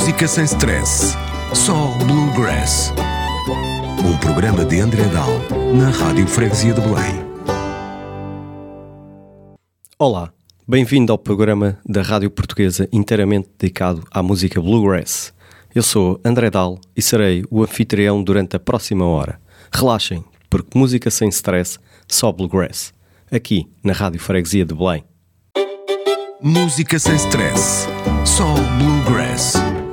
Música sem stress, só Bluegrass. Um programa de André Dal, na Rádio Freguesia de Belém. Olá, bem-vindo ao programa da Rádio Portuguesa inteiramente dedicado à música Bluegrass. Eu sou André Dal e serei o anfitrião durante a próxima hora. Relaxem, porque música sem stress, só Bluegrass. Aqui, na Rádio Freguesia de Belém. Música sem stress, só Bluegrass.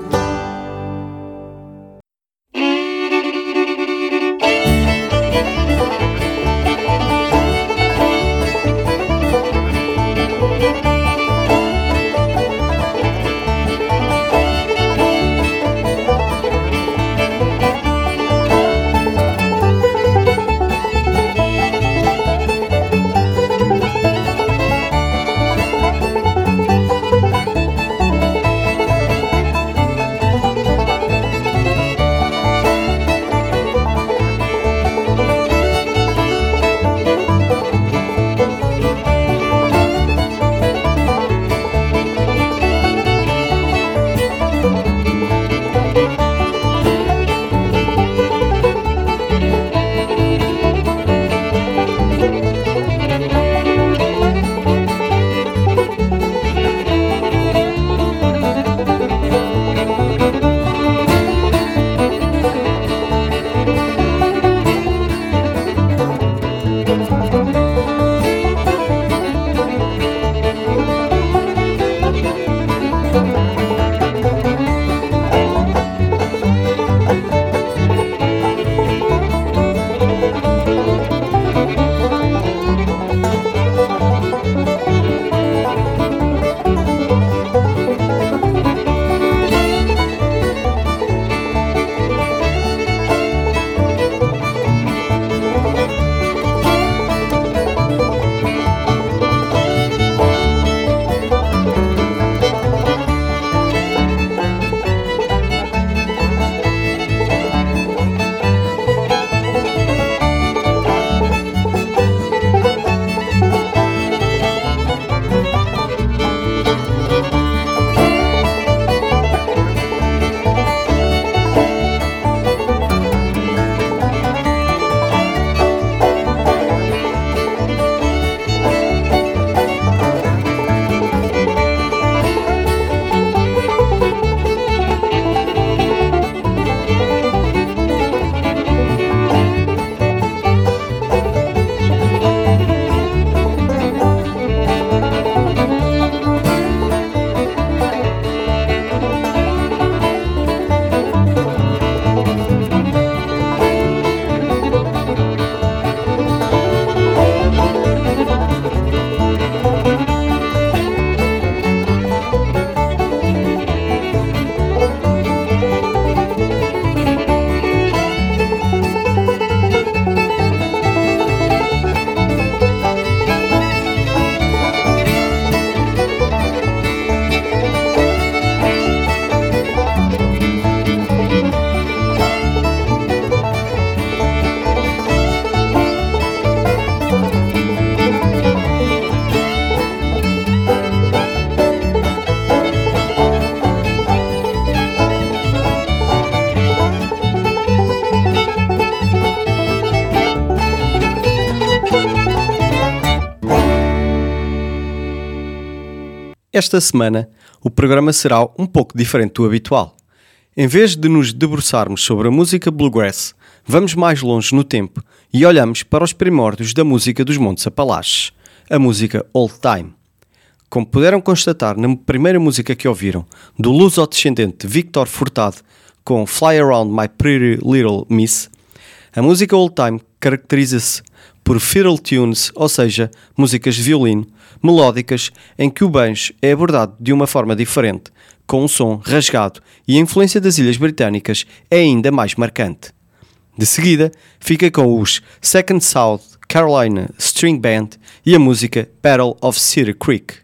Esta semana, o programa será um pouco diferente do habitual. Em vez de nos debruçarmos sobre a música Bluegrass, vamos mais longe no tempo e olhamos para os primórdios da música dos Montes Apalaches, a música Old Time. Como puderam constatar na primeira música que ouviram, do luso-descendente Victor Furtado com Fly Around My Pretty Little Miss, a música Old Time caracteriza-se por fiddle tunes, ou seja, músicas de violino, melódicas em que o banjo é abordado de uma forma diferente, com um som rasgado, e a influência das Ilhas Britânicas é ainda mais marcante. De seguida, fica com os Second South Carolina String Band e a música Battle of Cedar Creek.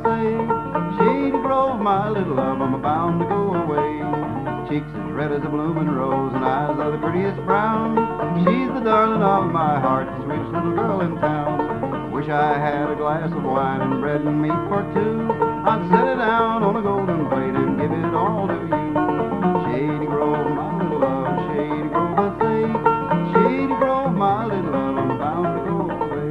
say. Shady Grove, my little love, I'm bound to go away. Cheeks as red as a blooming rose and eyes are the prettiest brown. She's the darling of my heart, the sweetest little girl in town. Wish I had a glass of wine and bread and meat for two. I'd set it down on a golden plate and give it all to you. Shady Grove, my little love, Shady Grove, I say. Shady Grove, my little love, I'm bound to go away.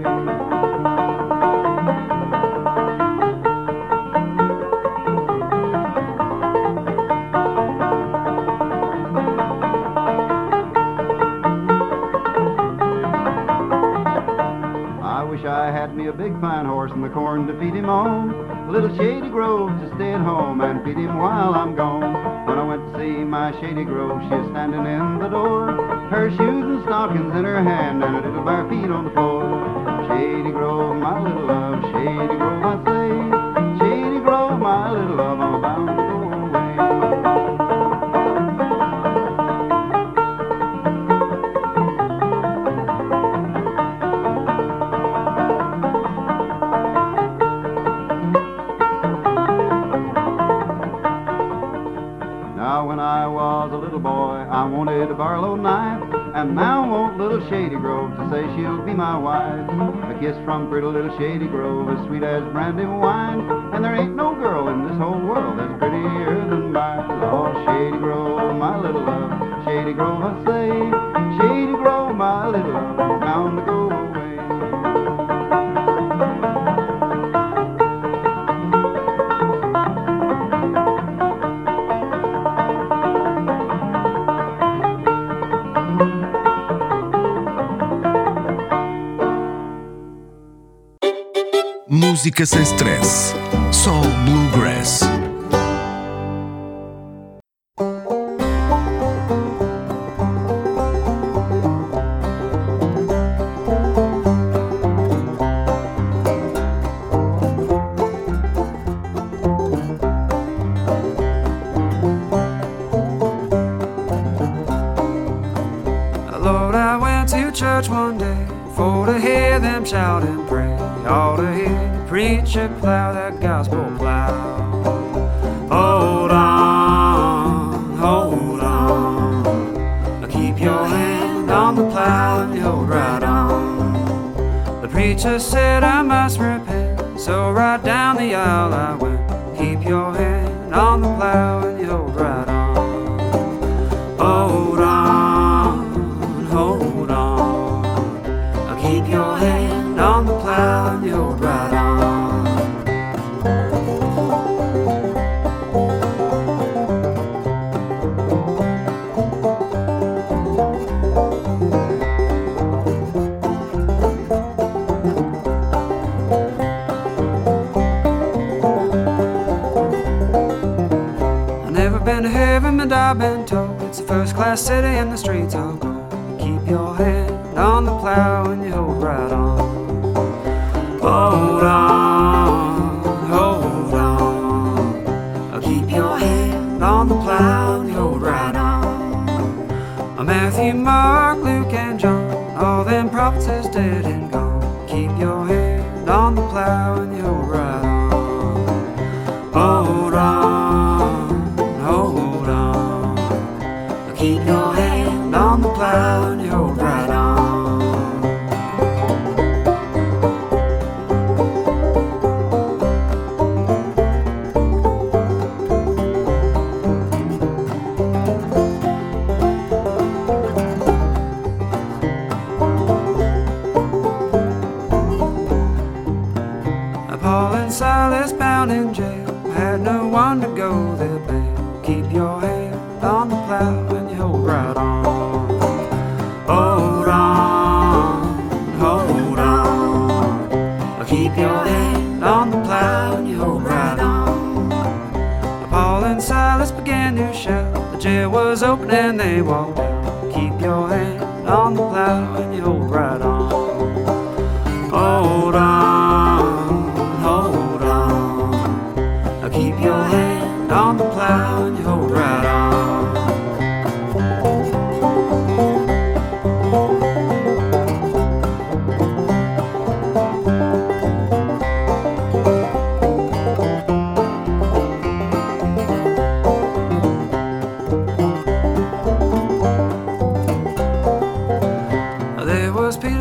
I wish I had me a big fine horse and the corn to feed him on. A little Shady Grove to stay at home and feed him while I'm gone. When I went to see my Shady Grove, she was standing in the door, her shoes and stockings in her hand and her little bare feet on the floor. Shady Grove, my little love, Shady Grove, I say. Shady Grove, my little love, I'm bound to go away. When I was a little boy, I wanted a Barlow knife, and now I want little Shady Grove to say she'll be my wife. A kiss from pretty little Shady Grove, as sweet as brandy wine, and there ain't no girl in this whole world that's prettier than mine. Oh, Shady Grove, my little love, Shady Grove, I say. Shady Grove, my little love, I'm bound to go away. Música sem stress. Só Bluegrass. Lord, I went to church one day for to hear them shout and pray. All to hear the preacher plow that gospel plow. Hold on, hold on. Keep your hand on the plow and you hold right on. The preacher said I must repent, so right down the aisle I went. Keep your hand on the plow and you hold right on. Hold on, hold on. Keep your hand on the plow and you hold right on. I've never been to heaven, but I've been told it's a first-class city and the streets are gold. Keep your hand on the plow and you hold right on. Hold on, hold on. Keep your hand on the plow and you hold right on. Matthew, Mark, Luke, and John, all them prophets is dead and gone. Keep your hand on the plow and you hold right on. Hold on, hold on. Keep your hand on the plow and you hold right on. Paul and Silas bound in jail, had no one to go their bail. Keep your hand on the plow and you hold right on. Hold on, hold on. Keep your hand on the plow and you hold right on. Paul and Silas began to shout, the jail was open and they walked out. Keep your hand on the plow and you hold right on. Hold on, hold on. Keep your hand on the plow and you hold right on.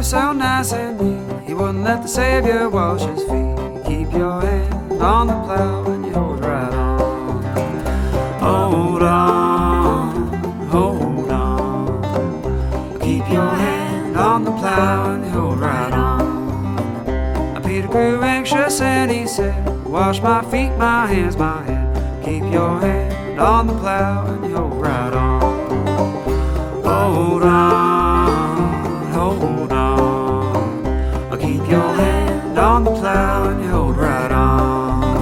so nice and neat. He wouldn't let the Savior wash his feet. Keep your hand on the plow and you hold right on. Hold on, hold on. Keep your hand on the plow and you hold right on. Now Peter grew anxious and he said, wash my feet, my hands, my head. Keep your hand on the plow and you hold right on. Hold on, hold on. I'll keep your hand on the plow and you hold right on.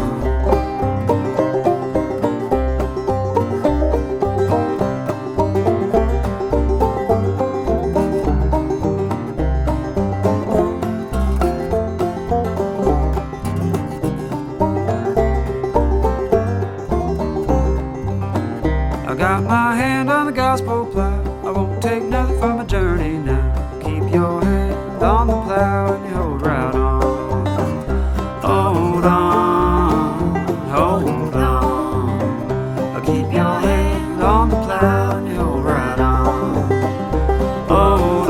I got my hand on the gospel plow. I won't take nothing for my journey now. Keep your hand on the plow and you hold right on. Hold on, hold on. I'll keep your hand on the plow and you hold right on. Hold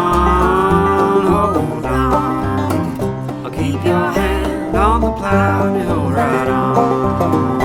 on, hold on. I'll keep your hand on the plow and you hold right on.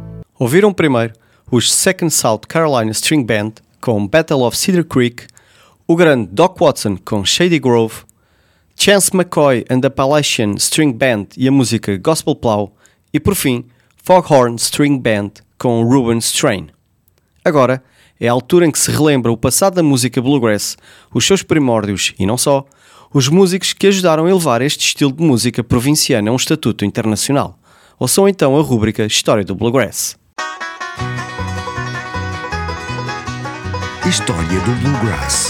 Ouviram primeiro os Second South Carolina String Band com Battle of Cedar Creek, o grande Doc Watson com Shady Grove, Chance McCoy and the Appalachian String Band e a música Gospel Plow, e por fim, Foghorn String Band com Ruben Strain. Agora é a altura em que se relembra o passado da música bluegrass, os seus primórdios e não só, os músicos que ajudaram a elevar este estilo de música provinciana a um estatuto internacional. Ouçam então a rúbrica História do Bluegrass. História do Bluegrass.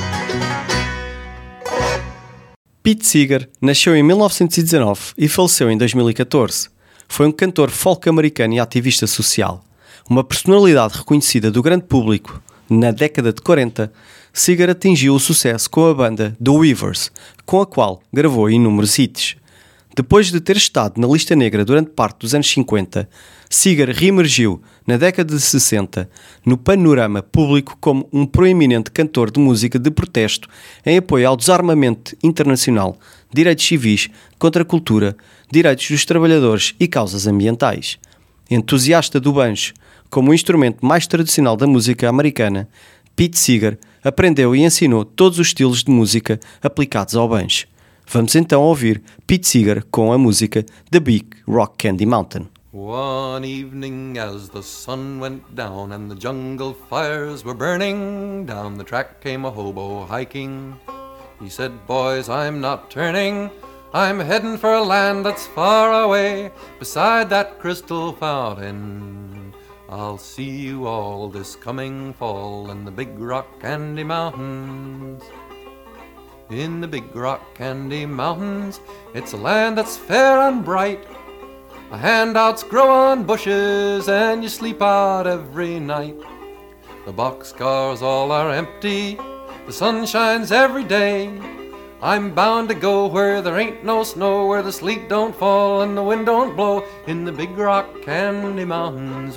Pete Seeger nasceu em 1919 e faleceu em 2014. Foi um cantor folk americano e ativista social. Uma personalidade reconhecida do grande público, na década de 40, Seeger atingiu o sucesso com a banda The Weavers, com a qual gravou inúmeros hits. Depois de ter estado na lista negra durante parte dos anos 50, Seeger reemergiu, na década de 60, no panorama público como um proeminente cantor de música de protesto em apoio ao desarmamento internacional, direitos civis, contracultura, direitos dos trabalhadores e causas ambientais. Entusiasta do banjo, como o instrumento mais tradicional da música americana, Pete Seeger aprendeu e ensinou todos os estilos de música aplicados ao banjo. Vamos então ouvir Pete Seeger com a música The Big Rock Candy Mountain. One evening as the sun went down and the jungle fires were burning, down the track came a hobo hiking. He said, "Boys, I'm not turning, I'm heading for a land that's far away, beside that crystal fountain. I'll see you all this coming fall in the Big Rock Candy Mountains. In the Big Rock Candy Mountains, it's a land that's fair and bright. The handouts grow on bushes and you sleep out every night. The boxcars all are empty, the sun shines every day. I'm bound to go where there ain't no snow, where the sleet don't fall and the wind don't blow, in the Big Rock Candy Mountains.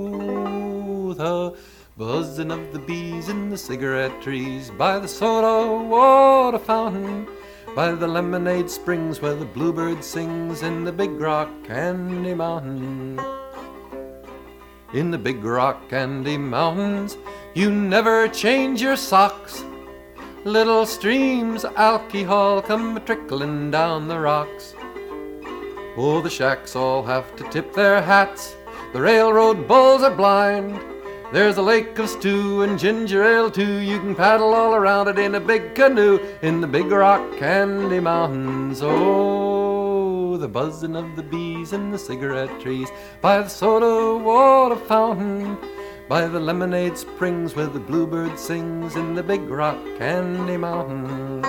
Oh, the buzzing of the bees in the cigarette trees, by the soda water fountain, by the lemonade springs where the bluebird sings, in the Big Rock Candy Mountain. In the Big Rock Candy Mountains, you never change your socks. Little streams of alcohol come trickling down the rocks. Oh, the shacks all have to tip their hats, the railroad bulls are blind. There's a lake of stew and ginger ale too, you can paddle all around it in a big canoe, in the Big Rock Candy Mountains. Oh, the buzzing of the bees in the cigarette trees, by the soda water fountain, by the lemonade springs where the bluebird sings, in the Big Rock Candy Mountains.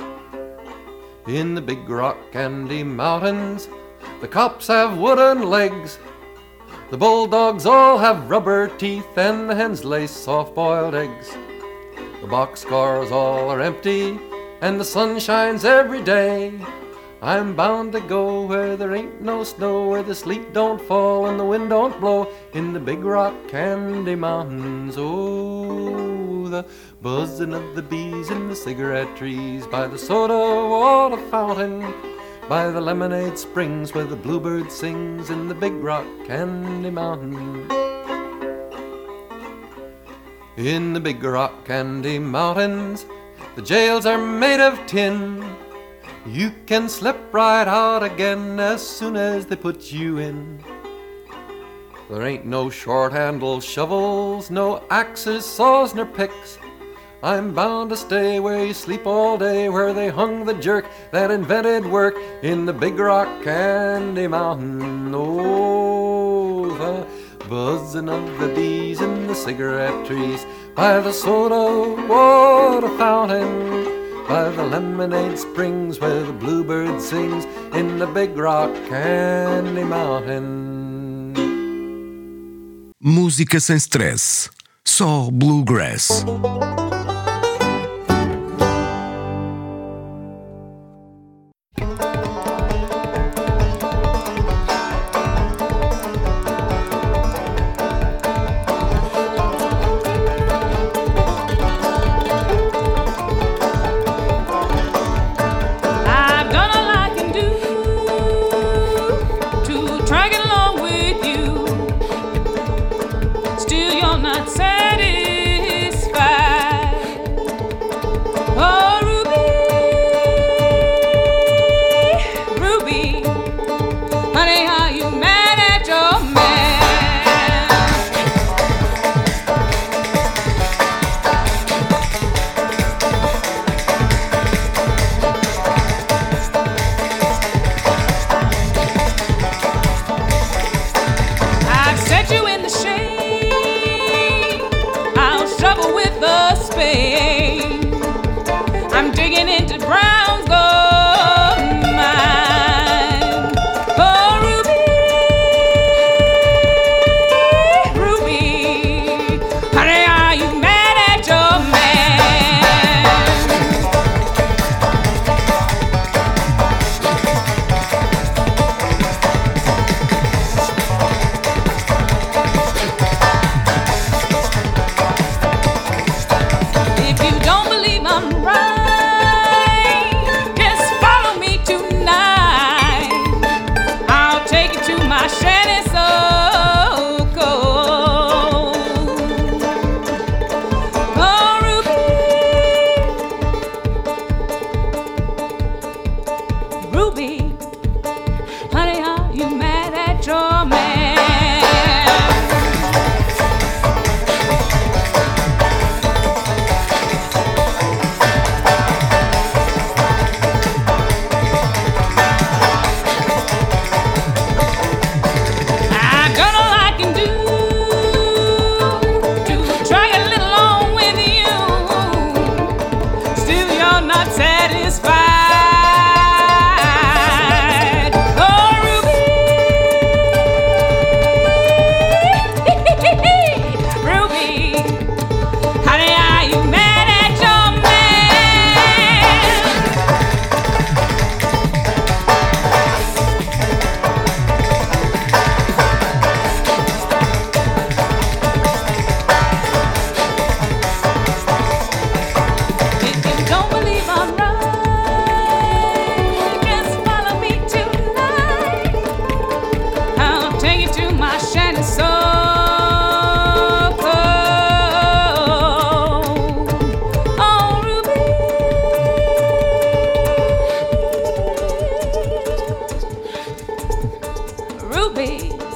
In the Big Rock Candy Mountains, the cops have wooden legs, the bulldogs all have rubber teeth, and the hens lay soft-boiled eggs. The boxcars all are empty, and the sun shines every day. I'm bound to go where there ain't no snow, where the sleet don't fall and the wind don't blow, in the Big Rock Candy Mountains. Oh, the buzzing of the bees in the cigarette trees, by the soda water fountain, by the lemonade springs where the bluebird sings, in the Big Rock Candy Mountain. In the Big Rock Candy Mountains, the jails are made of tin. You can slip right out again as soon as they put you in. There ain't no short-handled shovels, no axes, saws, nor picks. I'm bound to stay where you sleep all day, where they hung the jerk that invented work, in the Big Rock Candy Mountain. Oh, the buzzing of the bees in the cigarette trees, by the soda water fountain, by the lemonade springs where the bluebird sings, in the Big Rock Candy Mountain. Música sem stress, só bluegrass. Spain. I'm digging into Brown's gold mine. Oh, Ruby, Ruby, honey, are you mad at your man? If you don't believe I'm right, just follow me tonight. I'll take you to my shanty so cold. Oh, Ruby, Ruby, honey, are you mad at your man? I've done all I can do to try a little on with you. Still, you're not satisfied. Oh, Ruby, Ruby, honey, are you mad at your man? If you don't believe I'm right, just follow me tonight. I'll take you to my shanty so cold. Oh, Ruby, Ruby,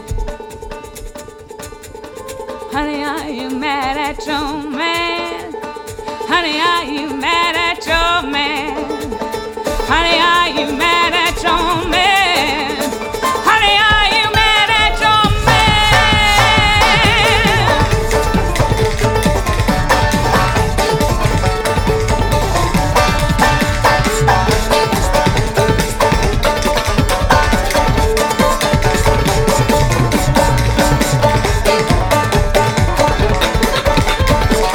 honey, are you mad at your man? Honey, are you mad at your man? Honey, are you mad at your man? Honey, are you mad at your man?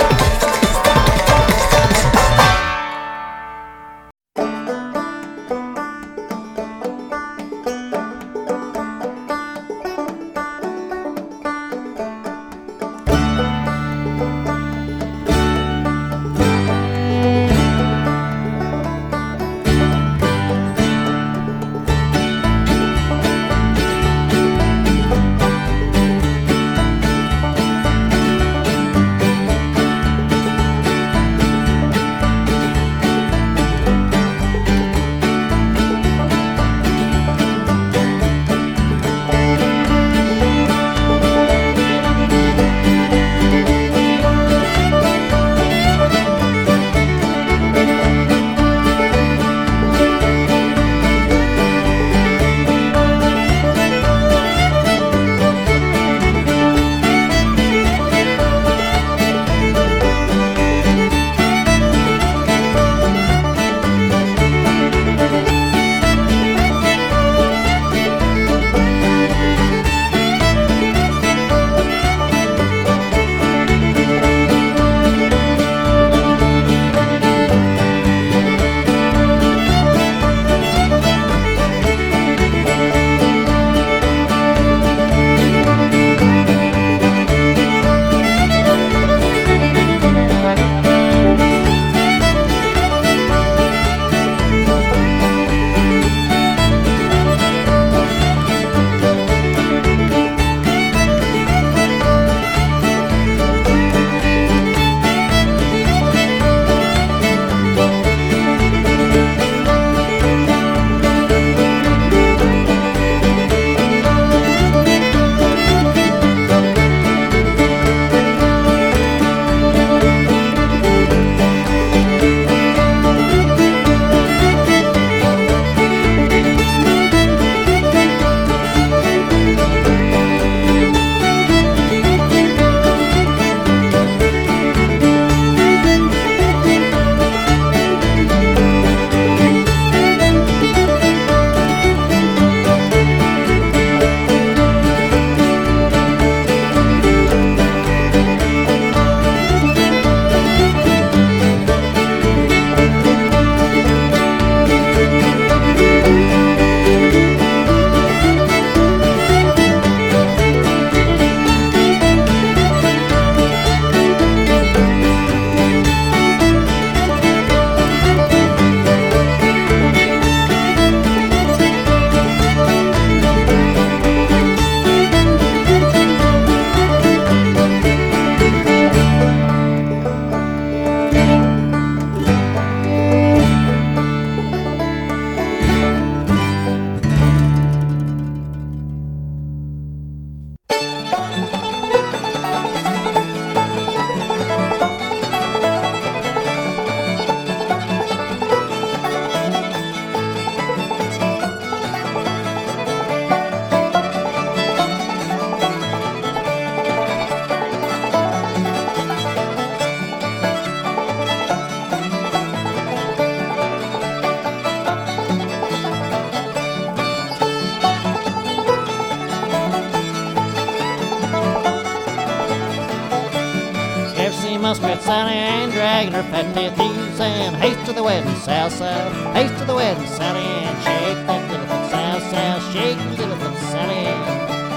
muskrat Sally Ann, dragging her fat tail teeth, saying, haste to the wedding, Sal, Sal, haste to the wedding, Sally Ann, shake that little foot, Sal, Sal, shake the little foot, Sally Ann.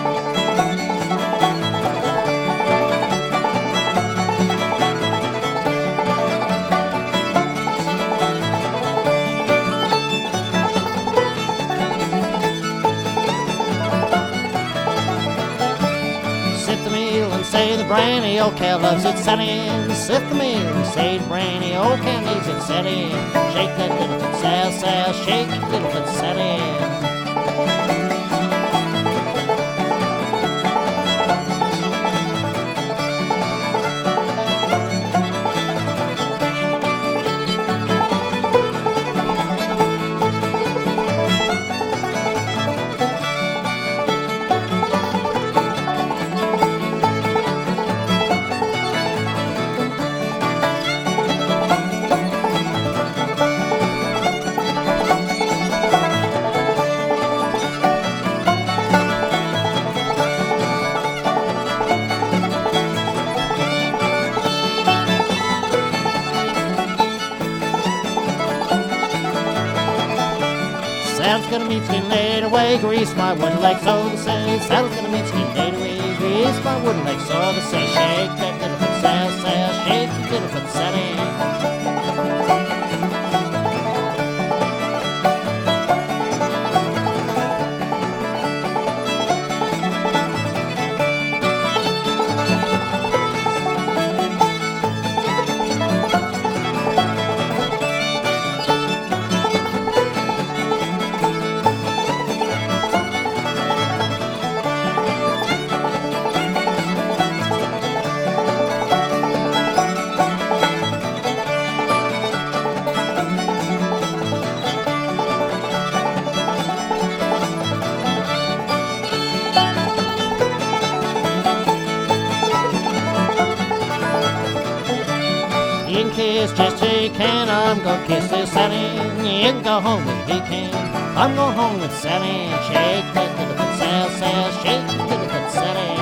Say the brainy old cow loves it, Sally Ann. Sift the meal and say the brainy old cow needs it, Sally Ann. Shake that little foot, Sal, Sal, shake your little foot, Sally Ann. Sal's gonna meet skin later way, grease my wooden legs, so to say. Sal's gonna meet skin later way, grease my wooden legs, so to say. Shake that little foot, Sal, Sal, shake your little foot, Sally. You can kiss just till you can, I'm gonna kiss this Sally. You can go home if he can, I'm going home with Sally. Shake that little foot, Sal, Sal, shake that little foot, Sally.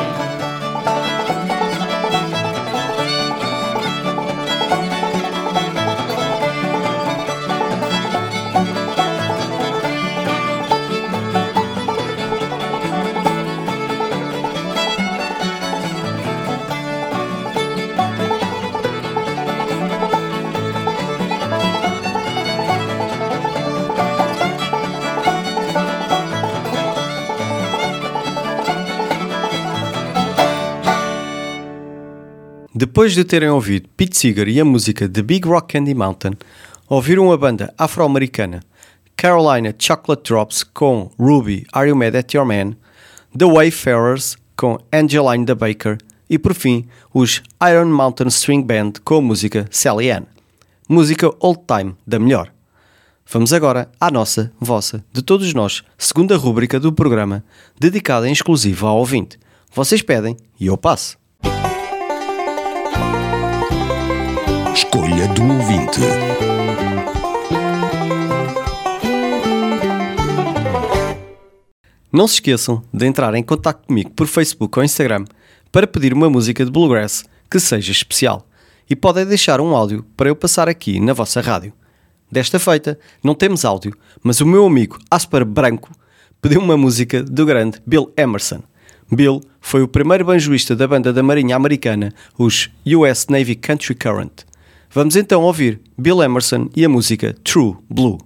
Depois de terem ouvido Pete Seeger e a música The Big Rock Candy Mountain, ouviram a banda afro-americana Carolina Chocolate Drops com Ruby, Are You Mad at Your Man, The Wayfarers com Angeline the Baker e, por fim, os Iron Mountain String Band com a música Sally Ann, música old time da melhor. Vamos agora à nossa, vossa, de todos nós, segunda rúbrica do programa, dedicada em exclusivo ao ouvinte. Vocês pedem e eu passo. Escolha do ouvinte. Não se esqueçam de entrar em contato comigo por Facebook ou Instagram para pedir uma música de Bluegrass que seja especial e podem deixar um áudio para eu passar aqui na vossa rádio. Desta feita, não temos áudio, mas o meu amigo Aspar Branco pediu uma música do grande Bill Emerson. Bill foi o primeiro banjoista da banda da Marinha Americana, os US Navy Country Current. Vamos então ouvir Bill Emerson e a música True Blue.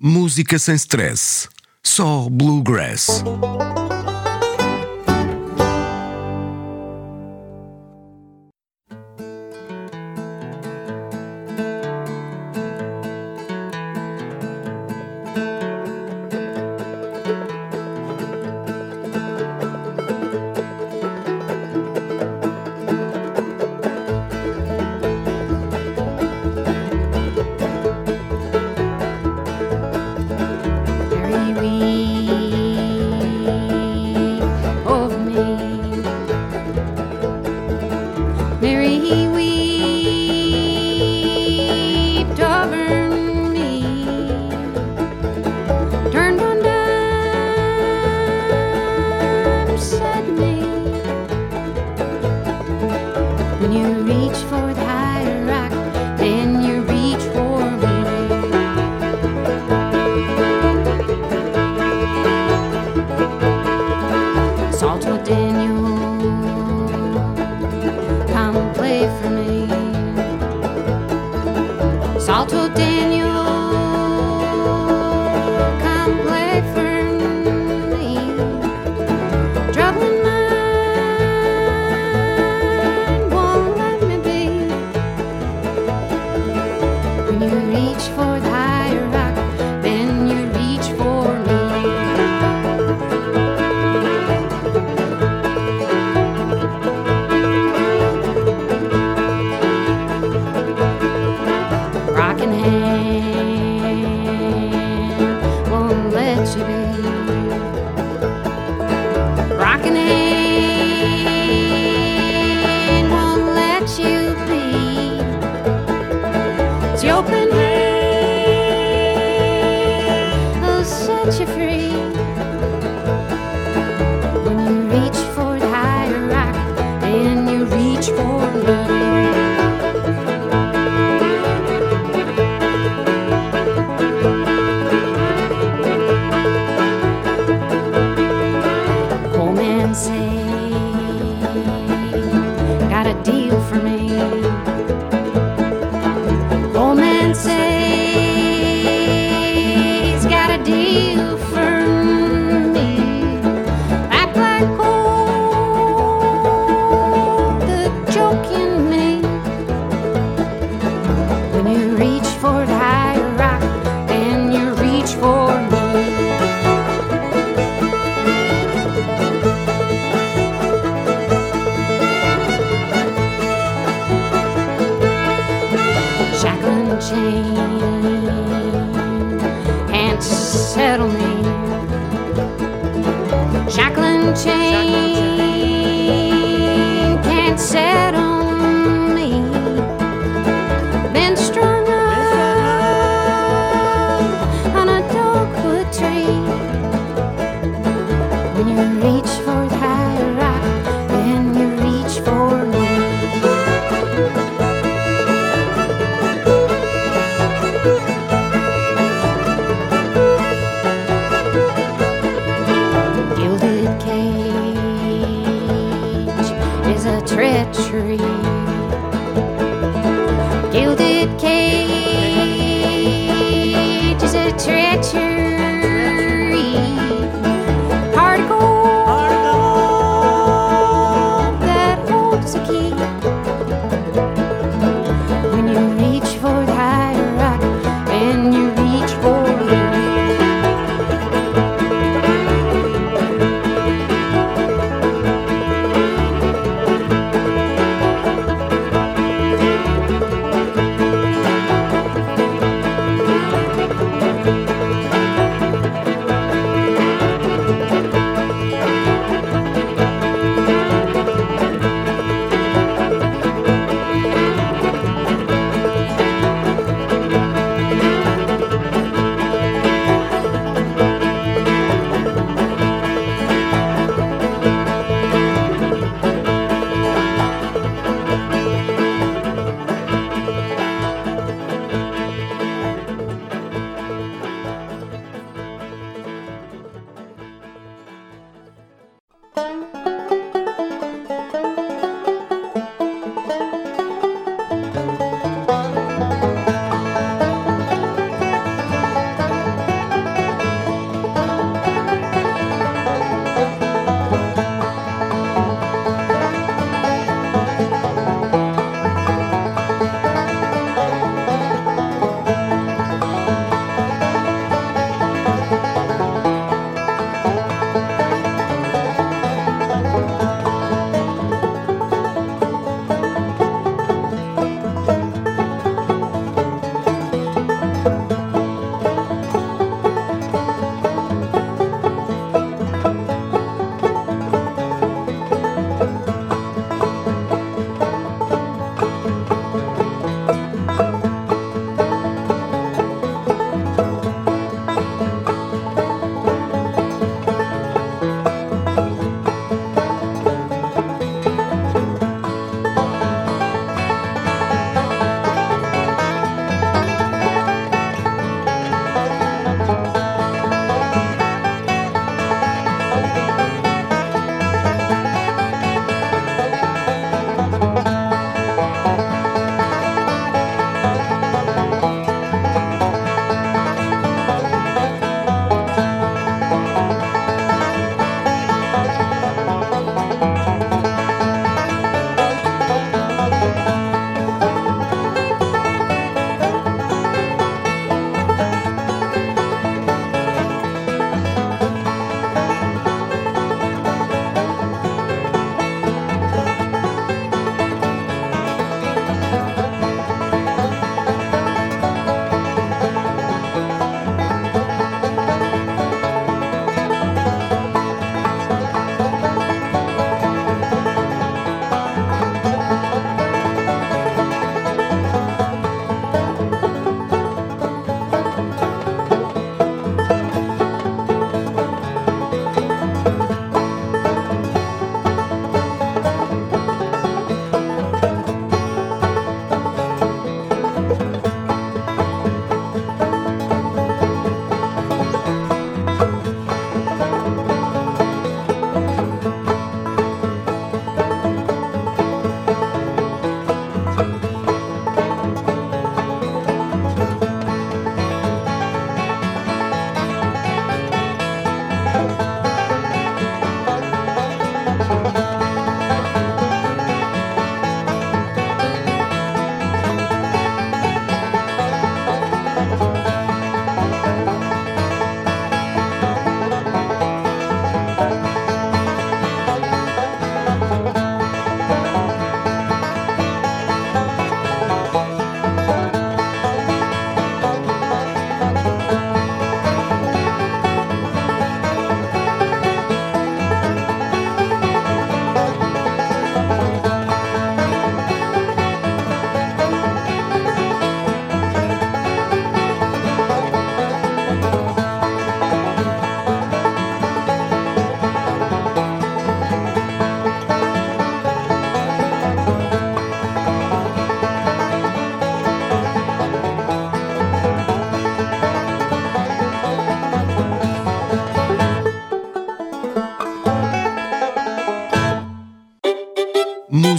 Música sem stress. Só Bluegrass.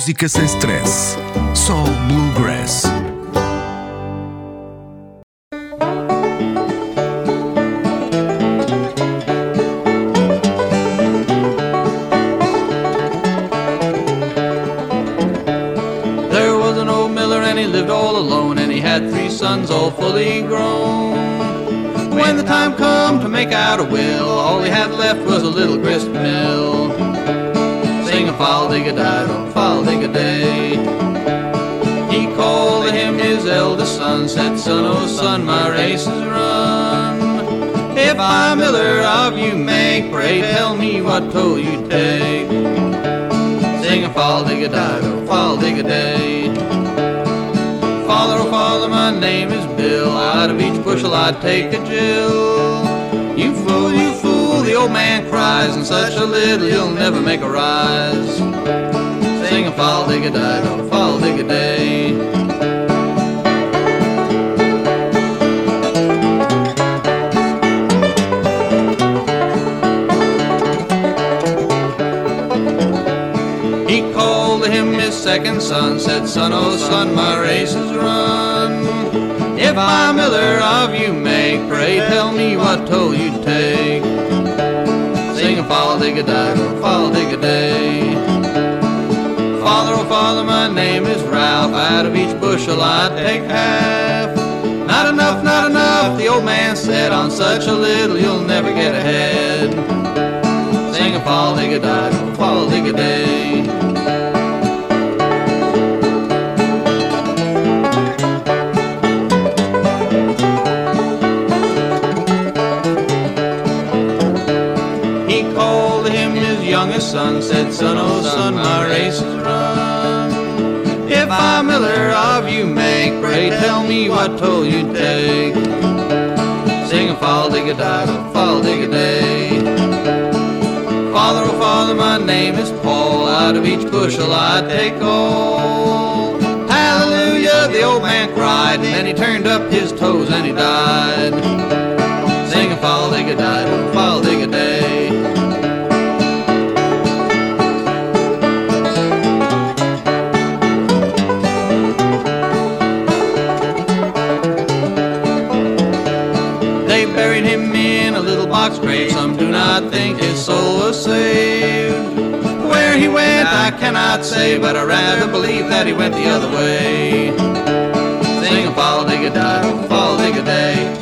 Música sem stress. Só Bluegrass. There was an old miller and he lived all alone, and he had 3 sons all fully grown. When the time come to make out a will, all he had left was a little grist mill. Sing a fal-dig-a-di-do, fal-dig-a-day. He called to him his eldest son, said, son, oh son, my race is run. If I miller of you make, pray tell me what toll you take. Sing a fal-dig-a-di-do, fal-dig-a-day. Father, oh father, my name is Bill. Out of each bushel I'd take a gill. You fool, the old man cries, and such a little you'll never make a rise. Sing a fal-dig-a-di-do, fal-dig-a-day. He called to him his second son, said, son, oh son, my race is run. If I miller of you make, pray tell me what toll you take. Sing a fal-dig-a-di-do, fal-dig-a-day. Father, oh father, my name is Ralph. Out of each bushel I'd take half. Not enough, not enough, the old man said, on such a little you'll never get ahead. Sing a fal-dig-a-di-do, fal-dig-a-day. Youngest son said, son, oh son, my race is run. If I miller of you make, pray tell me what toll you take. Sing a fal-dig-a-di-do, fal-dig-a-day. Father, oh father, my name is Paul. Out of each bushel I'd take all. Hallelujah, the old man cried, and then he turned up his toes and he died. Sing a fal-dig-a-di-do, fal-dig-a-day. Buried him in a little box grave. Some do not think his soul was saved. Where he went I cannot say, but I rather believe that he went the other way. Sing a fal-dig-a-di-do, fal-dig-a-day.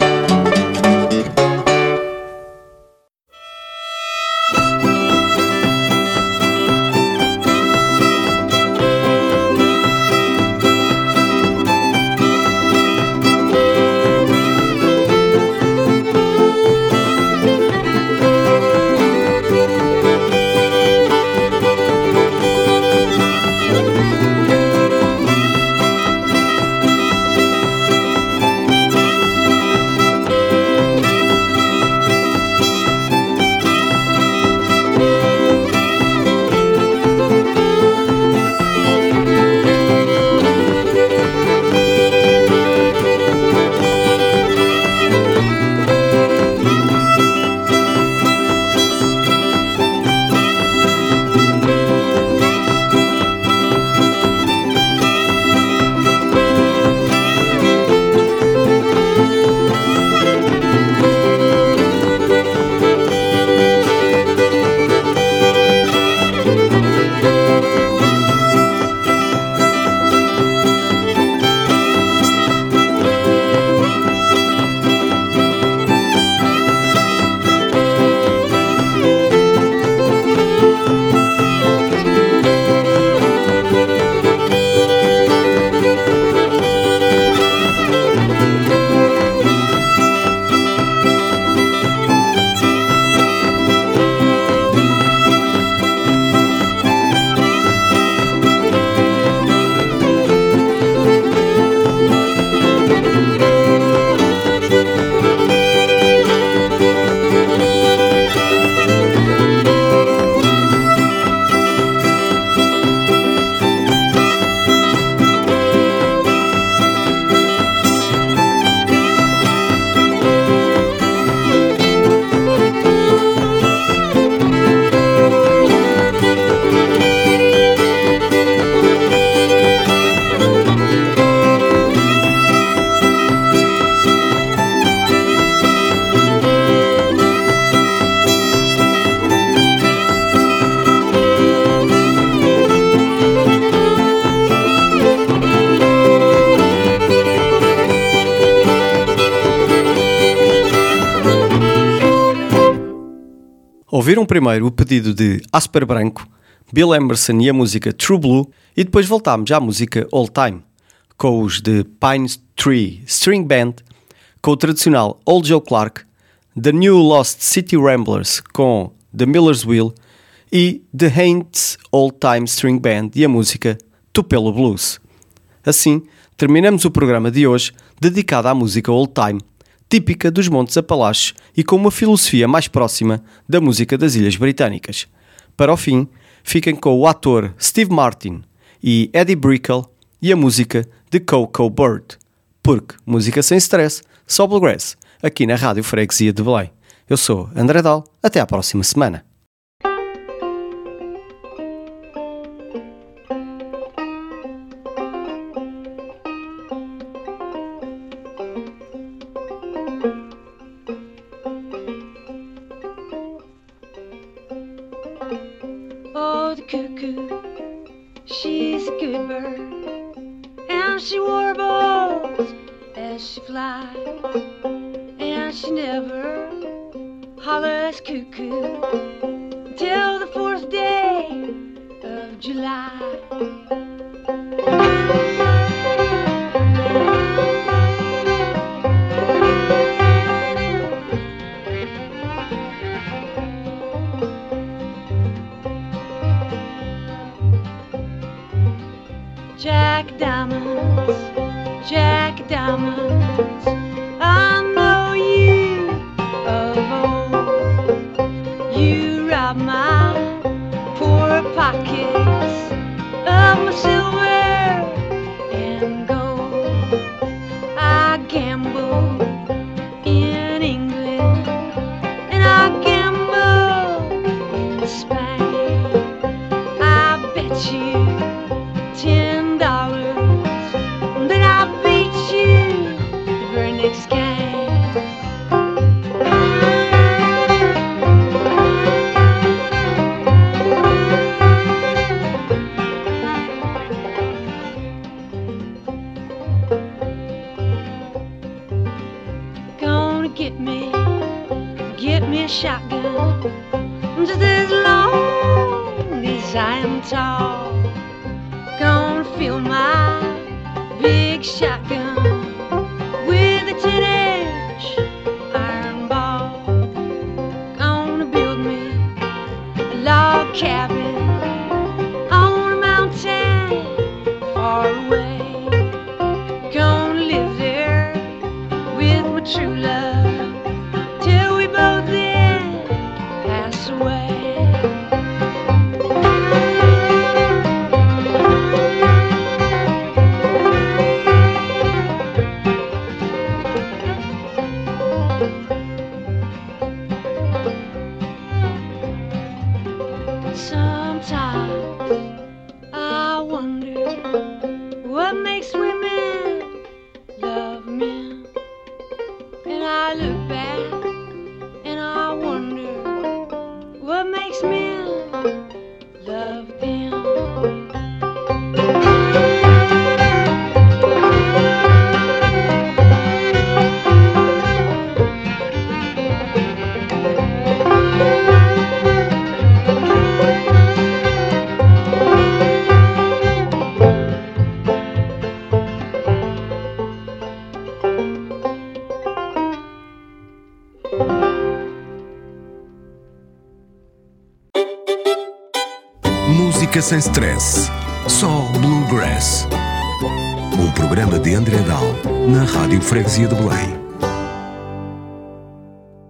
Ouviram primeiro o pedido de Asper Branco, Bill Emerson e a música True Blue, e depois voltámos à música Old Time, com os de Pine Tree String Band, com o tradicional Old Joe Clark, The New Lost City Ramblers com The Miller's Wheel e The Haints Old Time String Band e a música Tupelo Blues. Assim, terminamos o programa de hoje dedicado à música Old Time, típica dos Montes Apalaches e com uma filosofia mais próxima da música das Ilhas Britânicas. Para o fim, fiquem com o ator Steve Martin e Eddie Brickell e a música de Coco Bird, porque música sem stress, só Bluegrass, aqui na Rádio Freguesia de Belém. Eu sou André Dal, até à próxima semana. Oh, the cuckoo, she's a good bird, and she warbles as she flies, and she never hollers cuckoo till the 4th day of July. Jack Diamonds, I know you of old. You robbed my poor pockets of my silver and gold. I gambled in England and I gambled in Spain. I bet you $10 that I beat you the very next game. Gonna get me a shotgun, just as long as I am tall. Gonna fill my big shotgun with a 10-inch iron ball. Gonna build me a log cabin on a mountain far away. Gonna live there with my true love till we both then pass away. Sometimes I wonder what makes women love men, and I look back and I wonder what makes men love them. Música sem stress, só Bluegrass. Um programa de André Dal na Rádio Freguesia de Belém.